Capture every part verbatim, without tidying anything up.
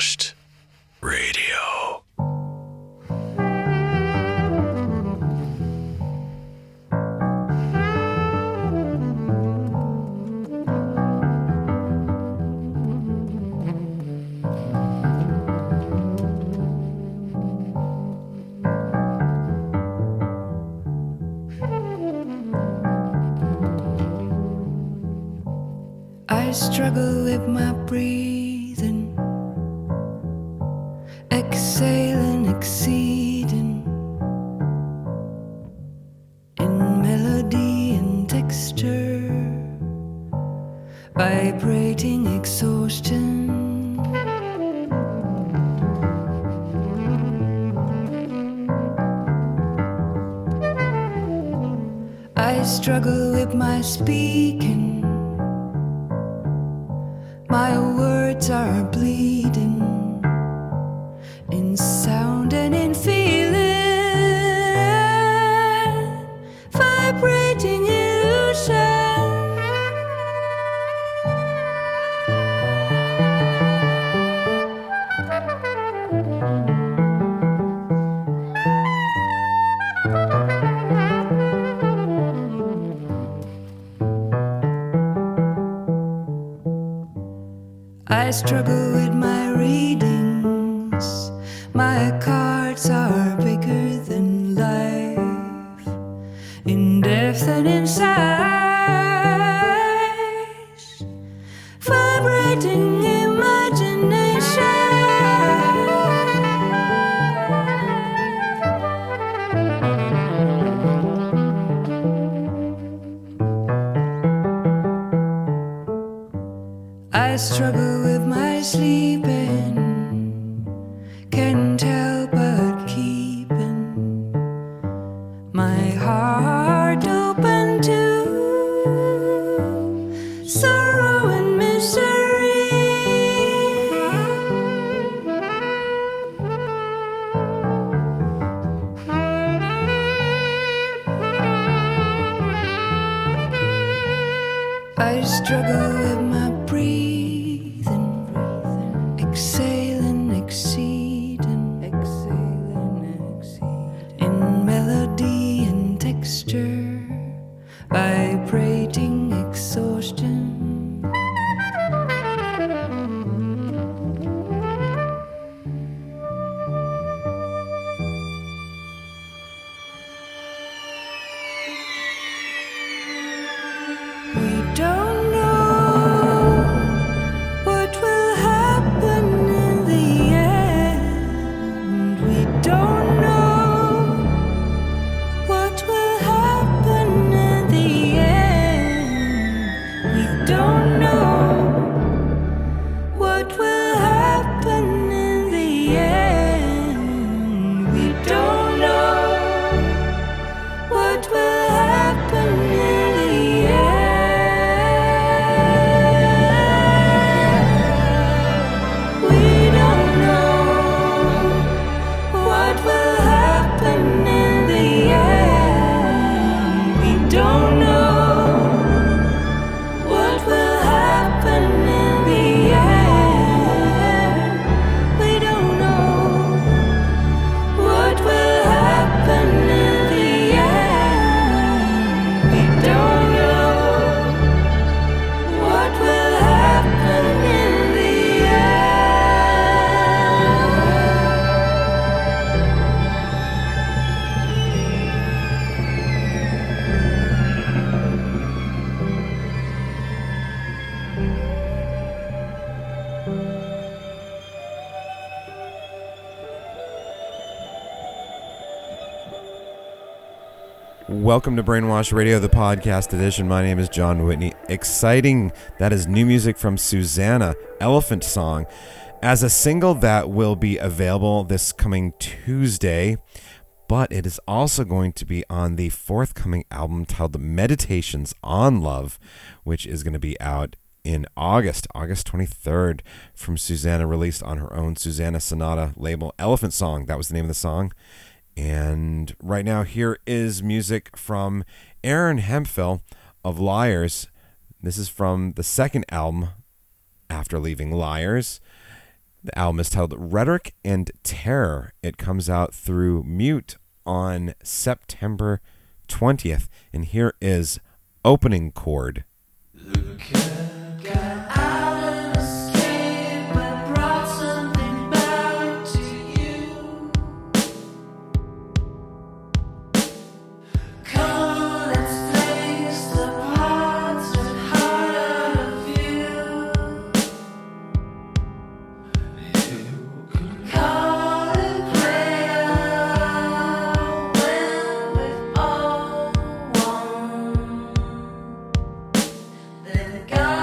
Brainwashed Radio. I struggle with my breathing, exhaling, exceeding, in melody and texture, vibrating exhaustion. I struggle with my speaking. My words are bleeding in sound and in feeling, vibrating illusion. I struggle with my readings. My cards are bigger than life, in depth and in size, vibrating imagination. I struggle with my sleeping, can't help but keeping my heart open to sorrow and misery. I struggle with my breathing, exhaling, exceeding, exhaling, exceeding, in melody and texture, vibrating exhaustion. We don't know what will happen in the end. We don't know what will happen in the end. We don't know what will happen in the end. We don't know what will happen in the end. Welcome to Brainwash Radio, the podcast edition. My name is John Whitney. Exciting. That is new music from Susanna, Elephant Song, as a single that will be available this coming Tuesday, but it is also going to be on the forthcoming album titled Meditations on Love, which is going to be out in August, August twenty-third, from Susanna, released on her own Susanna Sonata label. Elephant Song, that was the name of the song. And right now, here is music from Aaron Hemphill of Liars. This is from the second album after leaving Liars. The album is titled Rhetoric and Terror. It comes out through Mute on September twentieth. And here is Opening Chord. God.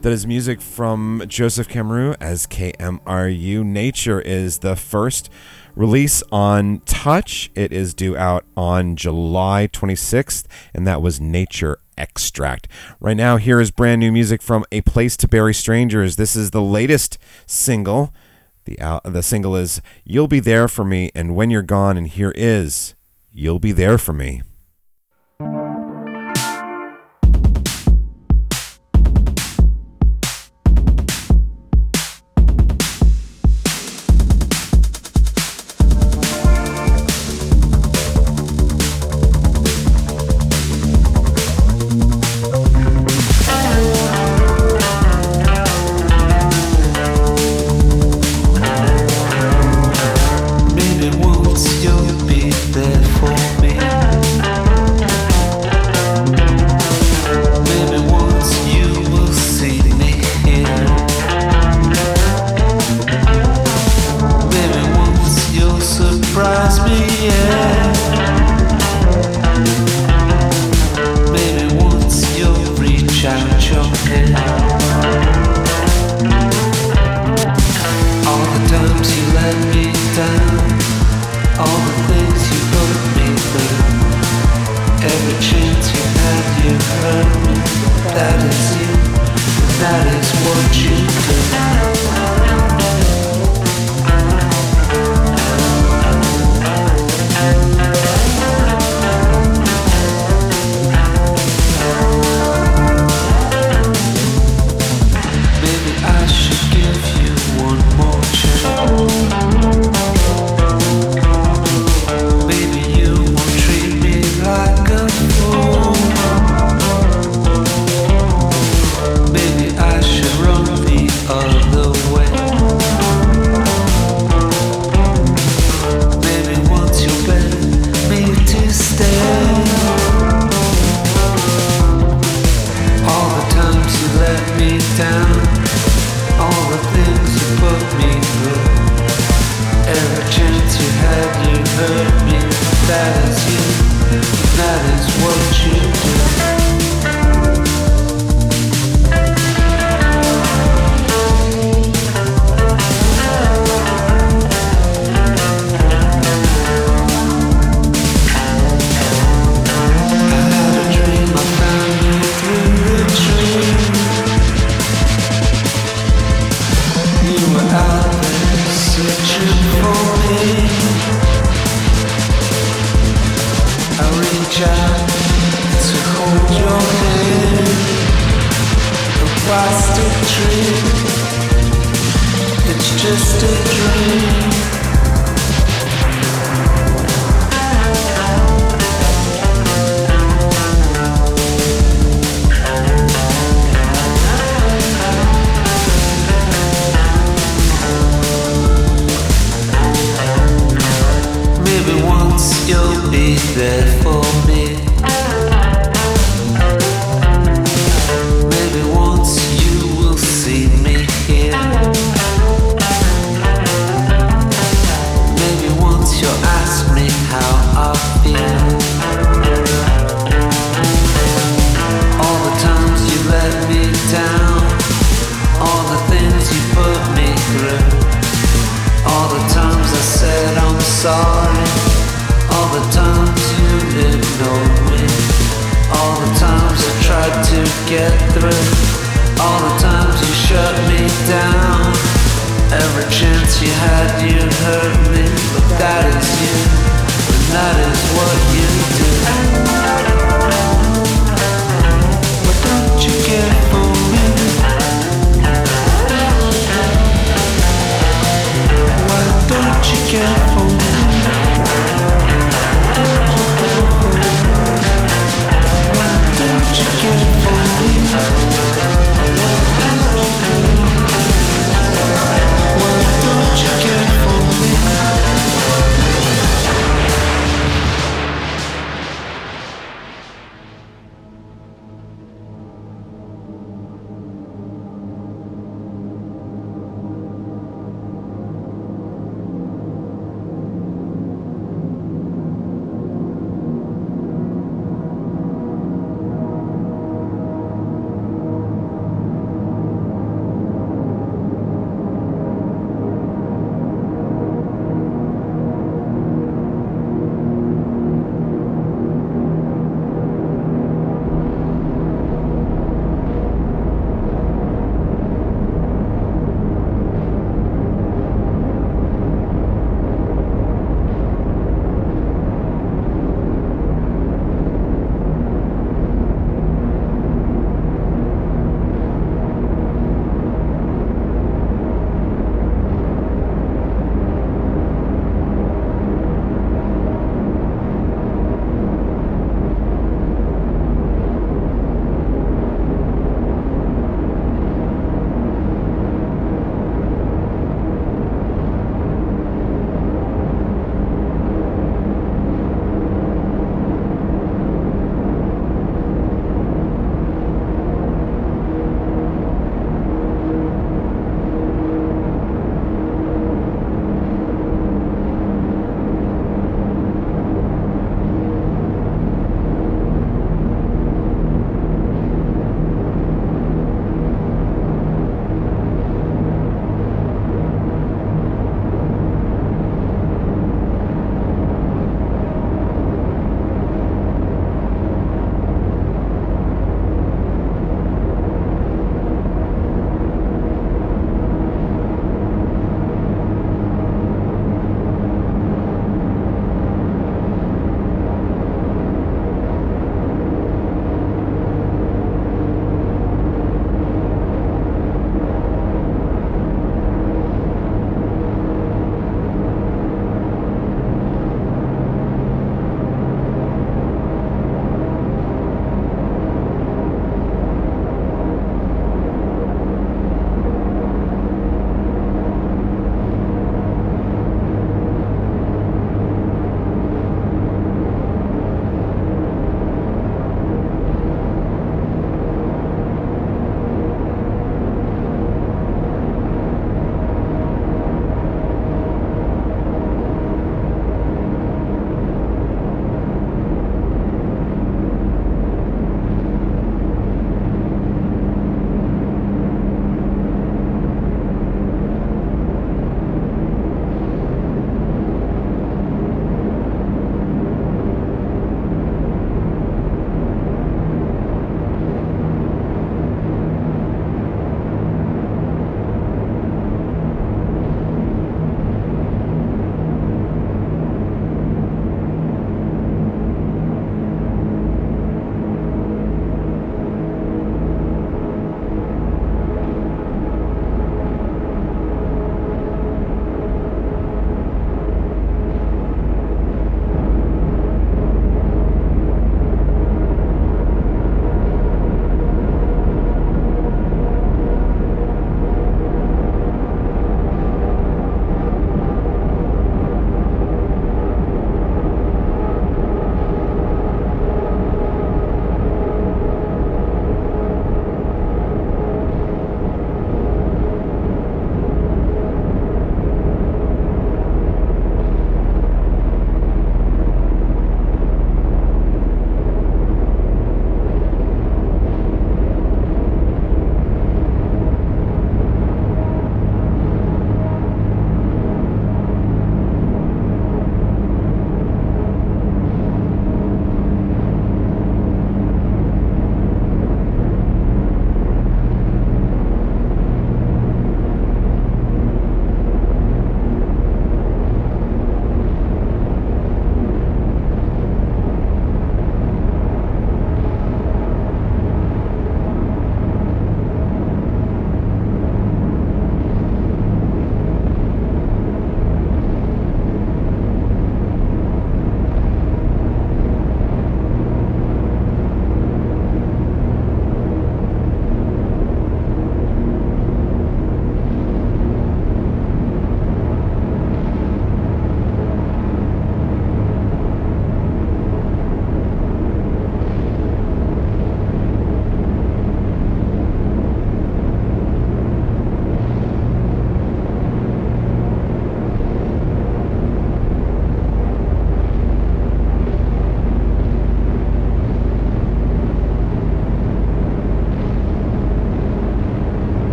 That is music from Joseph Camru as K M R U. Nature is the first release on Touch. It is due out on July twenty-sixth, and that was Nature Extract. Right now, here is brand new music from A Place to Bury Strangers. This is the latest single. The, uh, the single is You'll Be There For Me, and When You're Gone, and here is You'll Be There For Me.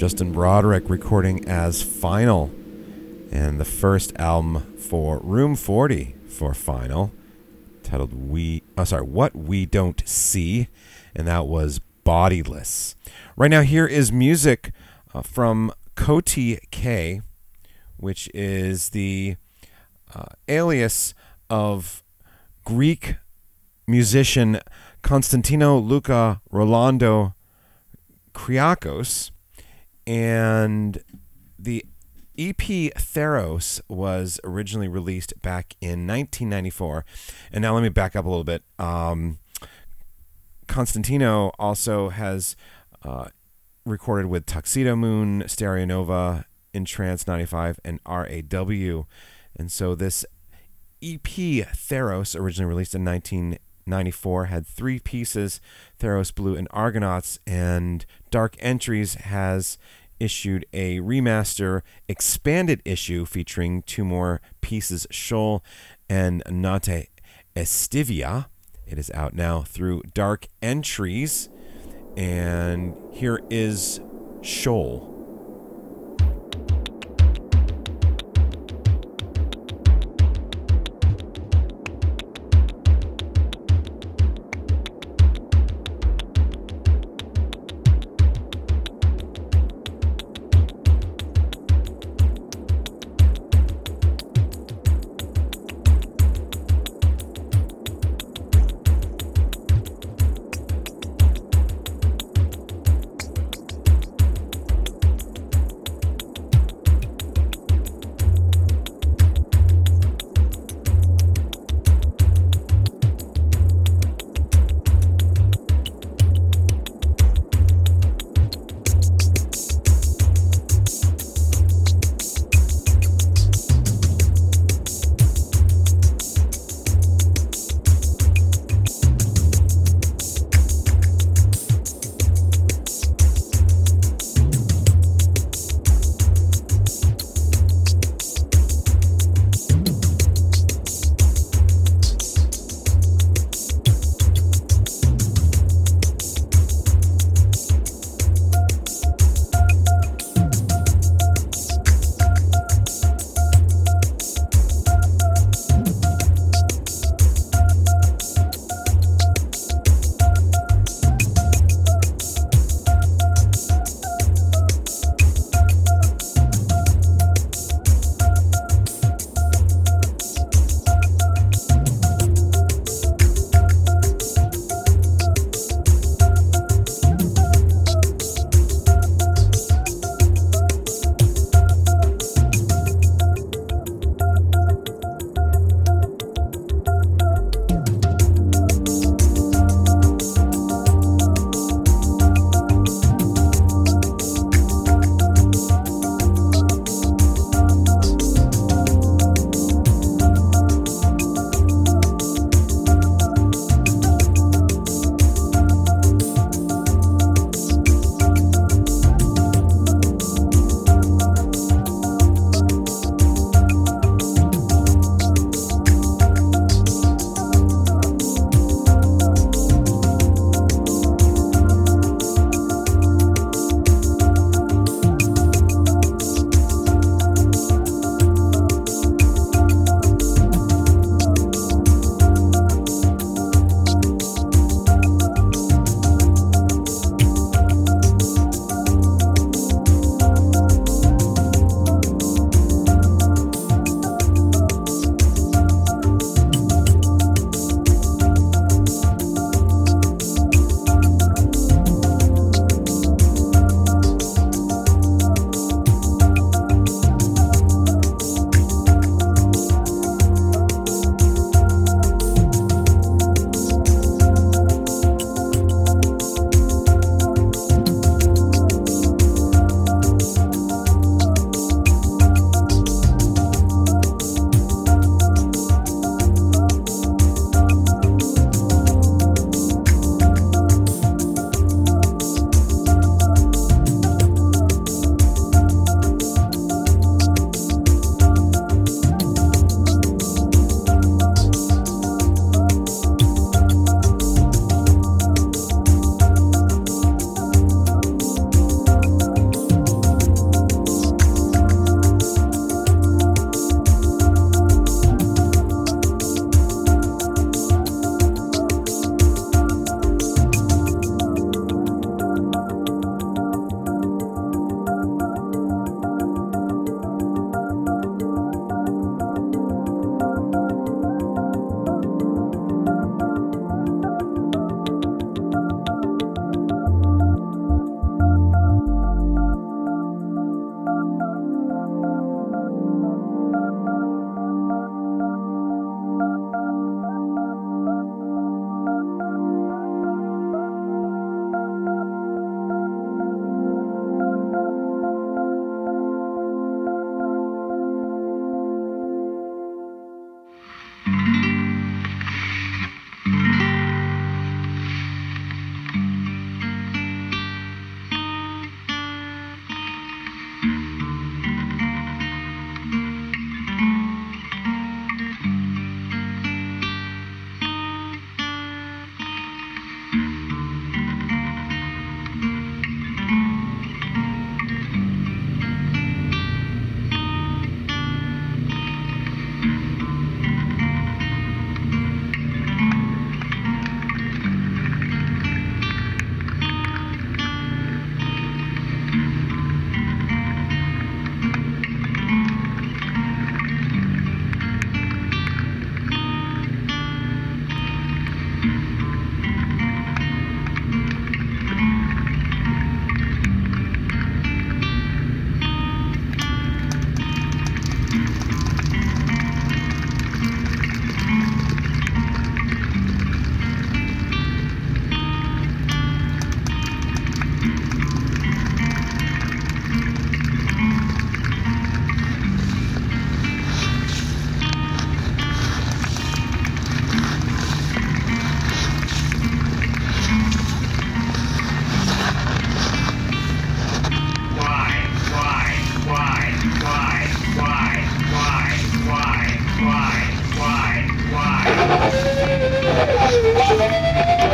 Justin Broderick recording as Final, and the first album for Room forty for Final, titled We, oh sorry, What We Don't See, and that was Bodiless. Right now, here is music uh, from Koti K, which is the uh, alias of Greek musician Konstantino Luka Rolando Kriakos, and the E P Theros was originally released back in nineteen ninety-four. And now let me back up a little bit. Um, Konstantino also has uh, recorded with Tuxedo Moon, Stereo Nova, Entrance ninety-five, and R A W. And so this E P Theros, originally released in nineteen ninety-four, had three pieces, Theros Blue and Argonauts, and Dark Entries has issued a remaster expanded issue featuring two more pieces, Shoal and Nate Estivia. It is out now through Dark Entries, and here is Shoal.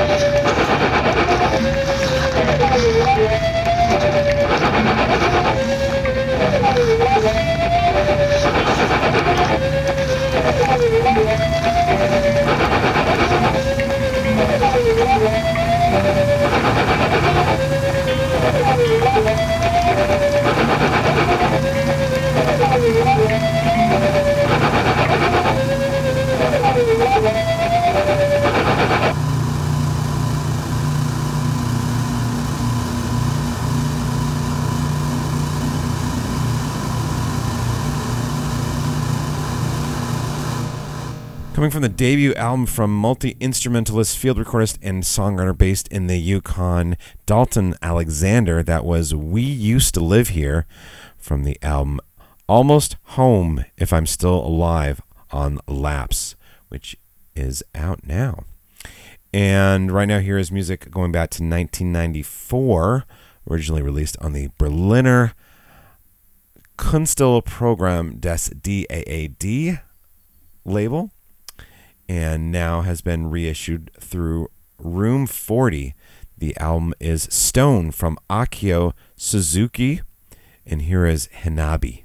Coming from the debut album from multi-instrumentalist, field recordist, and songwriter based in the Yukon, Dalton Alexander, that was We Used to Live Here, from the album Almost Home If I'm Still Alive on Lapse, which is out now. And right now here is music going back to nineteen ninety-four, originally released on the Berliner Künstlerprogramm des D A A D label, and now has been reissued through Room forty. The album is Stone from Akio Suzuki, and here is Hinabi.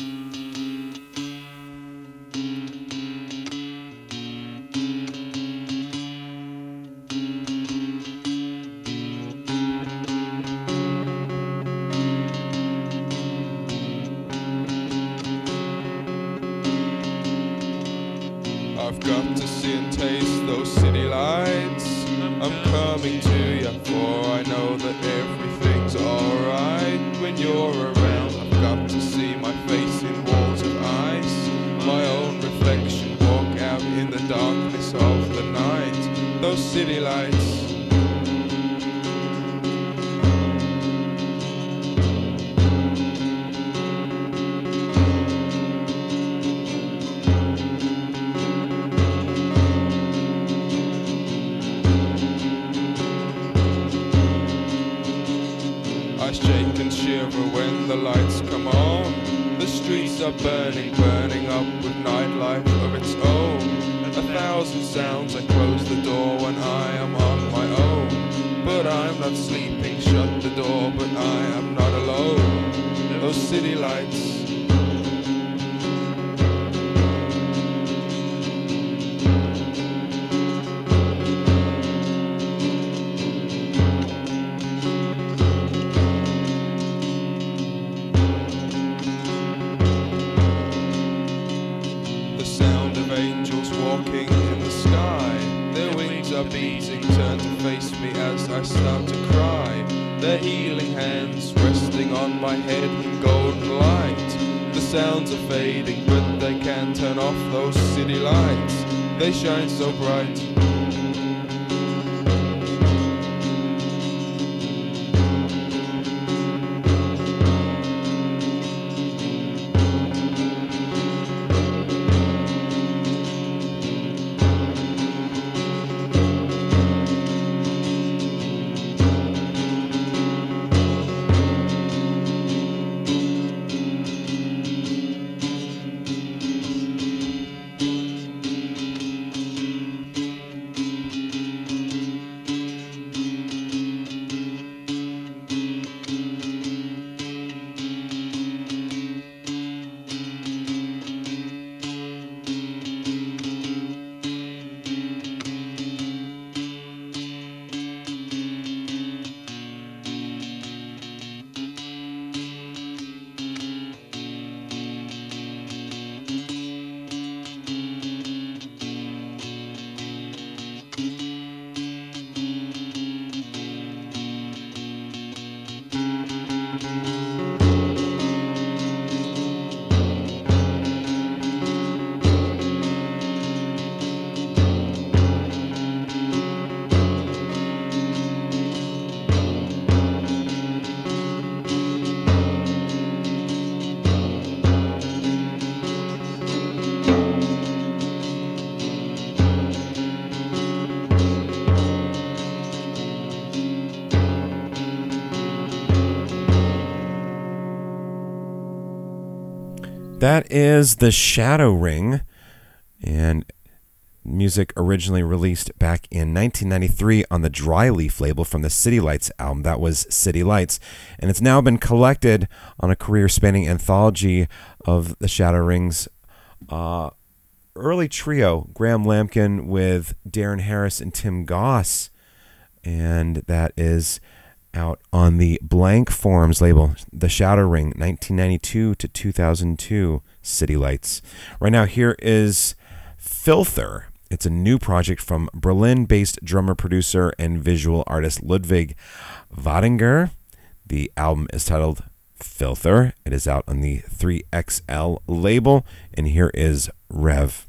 I've got to see and taste those city lights. I'm coming to ya, for I know that everything's alright when you're around. I've got to see my face in walls of ice, my own reflection walk out in the darkness of the night. Those city lights. I shake and shiver when the lights come on. The streets are burning, burning up with nightlife of its own. A thousand sounds, I close the door when I am on my own. But I'm not sleeping, shut the door, but I am not alone. Those city lights. Walking in the sky, their wings are beating, turn to face me as I start to cry. Their healing hands resting on my head in golden light. The sounds are fading, but they can't turn off those city lights. They shine so bright. That is The Shadow Ring, and music originally released back in nineteen ninety-three on the Dryleaf label from the City Lights album. That was City Lights, and it's now been collected on a career-spanning anthology of The Shadow Ring's uh, early trio, Graham Lampkin with Darren Harris and Tim Goss, and that is out on the Blank Forms label, The Shadow Ring, nineteen ninety-two to two thousand two, City Lights. Right now, here is Filther. It's a new project from Berlin-based drummer, producer, and visual artist Ludwig Wadinger. The album is titled Filther. It is out on the three X L label, and here is Rev.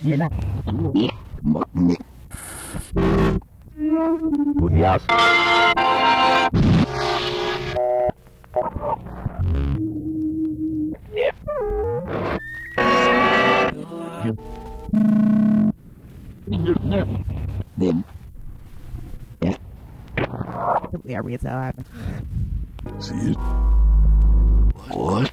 Yeah, we saw See it? What?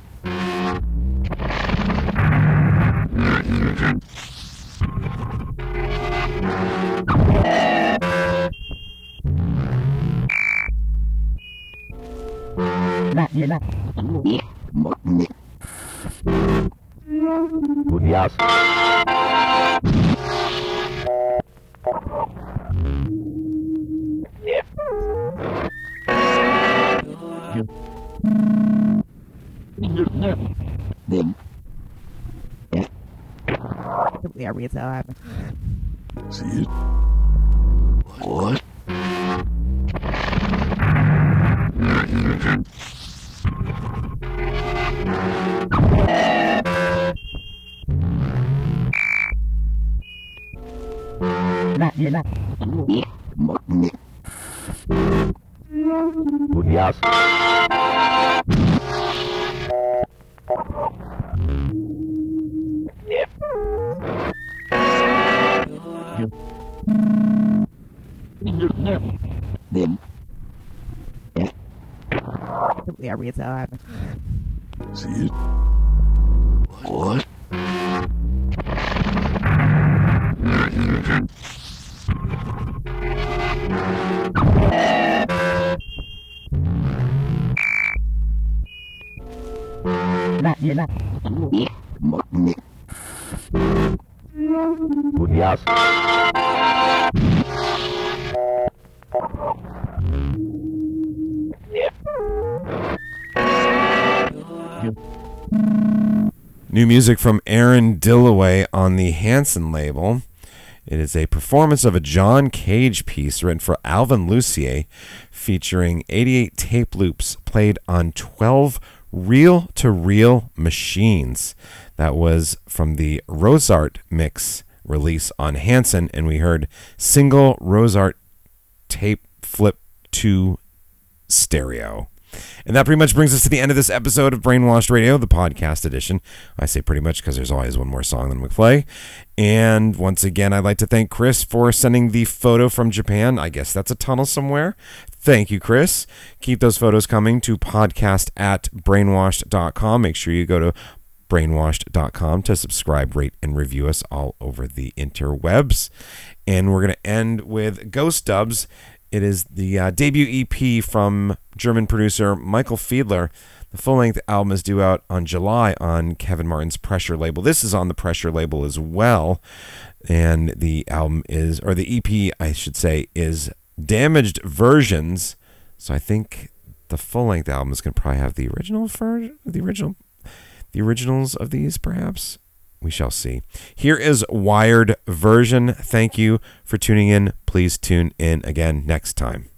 Yeah, we saw See it? What? Yeah, we saw See it? What? New music from Aaron Dillaway on the Hanson label. It is a performance of a John Cage piece written for Alvin Lucier, featuring eighty-eight tape loops played on twelve reel-to-reel machines. That was from the Rosart mix release on Hanson, and we heard single Rosart tape flip to stereo. And that pretty much brings us to the end of this episode of Brainwashed Radio, the podcast edition. I say pretty much because there's always one more song than we play. And once again, I'd like to thank Chris for sending the photo from Japan. I guess that's a tunnel somewhere. Thank you, Chris. Keep those photos coming to podcast at brainwashed dot com. Make sure you go to brainwashed dot com to subscribe, rate, and review us all over the interwebs. And we're going to end with Ghost Dubs. It is the uh, debut E P from German producer Michael Fiedler. The full-length album is due out on July on Kevin Martin's Pressure label. This is on the Pressure label as well. And the album is, or the E P, I should say, is Damaged Versions. So I think the full-length album is going to probably have the original version, the original, the originals of these, perhaps. We shall see. Here is Wired Version. Thank you for tuning in. Please tune in again next time.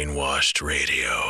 Brainwashed Radio.